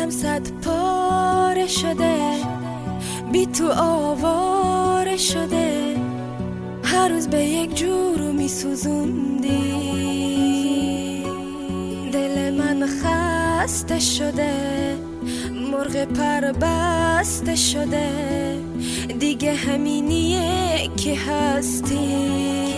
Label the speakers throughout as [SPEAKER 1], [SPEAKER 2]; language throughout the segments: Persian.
[SPEAKER 1] دلم صد پاره شده، بی تو آواره شده، هر روز به یک جورو می سوزوندی. دل من خسته شده، مرغ پر بسته شده، دیگه همینیه که هستی.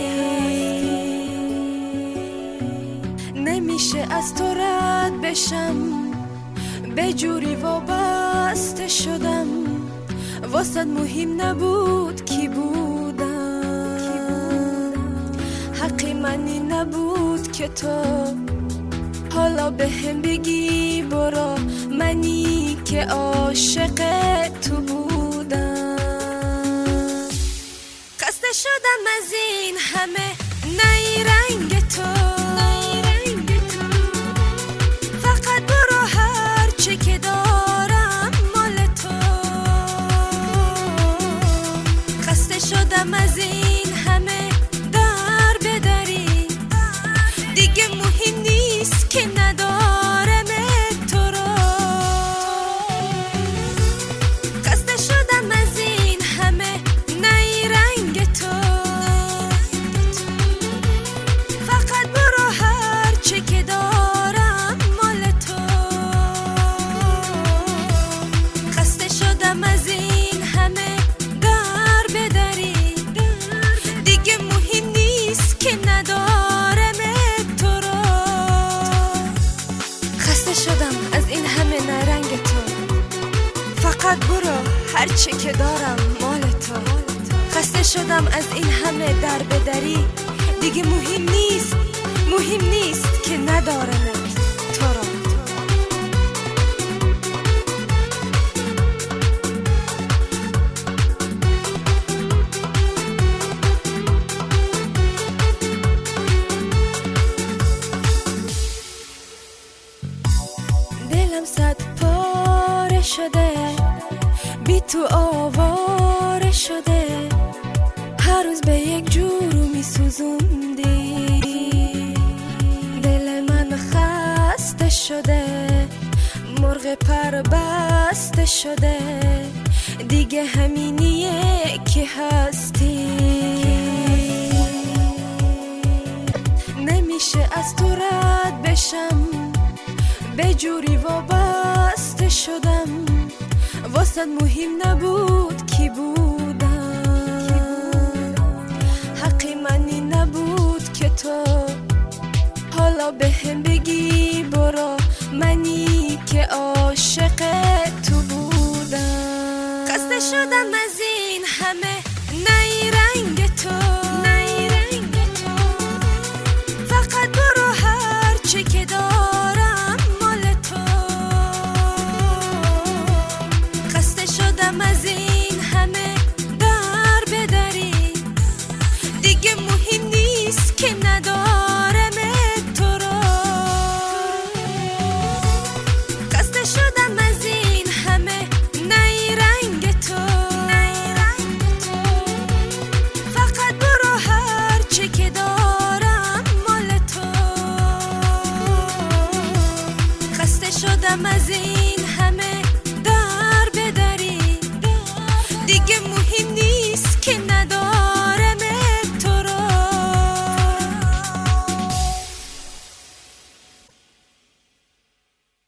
[SPEAKER 1] نمیشه از تو رد بشم، به جوری وابسته شدم، واسط مهم نبود کی بودم، حقی منی نبود که تو حالا به هم بگی برو، منی که عاشق تو بودم. خسته شدم از این همه نیرنگ تو، فقط برو هر چه که دارم مال تو. خسته شدم از این همه در بدری، دیگه مهم نیست که ندارم تو رو. خسته شدم از این همه نیرنگ تو، فقط برو هر چه که دارم مال تو. خسته شدم از این همه در بدری، دیگه مهم نیست که ندارم تو رو. خسته شدم از این همه نرنگ تو، فقط برو هر چه که دارم مال تو. خسته شدم از این همه در بدری، دیگه مهم نیست که ندارم تو رو. دلم صد پاره شده، بی تو آواره شده، هر روز به یک جورو می سوزوندی. دل من خسته شده، مرغ پر بسته شده، دیگه همینیه که هستی. نمیشه از تو رد بشم، به جوری وابسته شدم، واسط مهم نبود کی بودم، حقی منی نبود که تو حالا به هم بگی برو، منی که عاشق تو بودم. خسته شدم از این همه نیرنگ تو، فقط برو هر چه که دارم مال تو. خسته شدم از این همه در بدری، دیگه مهم نیست که ندارم تو رو. خسته شدم از این همه نیرنگ تو، فقط برو هر چه که دارم مال تو. خسته شدم از این همه در بدری، دیگه